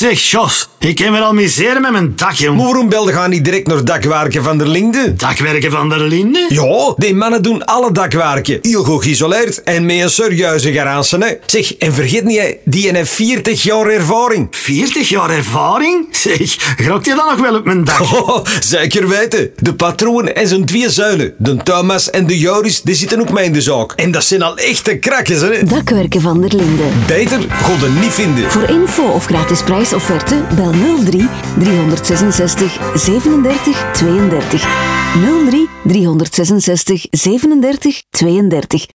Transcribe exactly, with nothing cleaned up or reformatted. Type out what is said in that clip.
Zeg, Jos, ik ken weer al miseren met mijn dak, jong. Maar waarom belde gaan niet direct naar Dakwerken van der Linde? Dakwerken van der Linde? Ja, die mannen doen alle dakwerken. Heel goed geïsoleerd en met een serieuze garantie. Hè. Zeg, en vergeet niet, hè, die heeft veertig jaar ervaring. veertig jaar ervaring? Zeg, grokt je dan nog wel op mijn dak? Oh, zeker weten. De patroon en zijn twee zuilen, de Thomas en de Joris, die zitten ook mee in de zaak. En dat zijn al echte krakkers, hè. Dakwerken van der Linde. Beter god je niet vinden. Voor info of gratis prijsofferte bel nul drie driehonderdzesenzestig zevenendertig tweeëndertig. nul drie driehonderdzesenzestig zevenendertig tweeëndertig.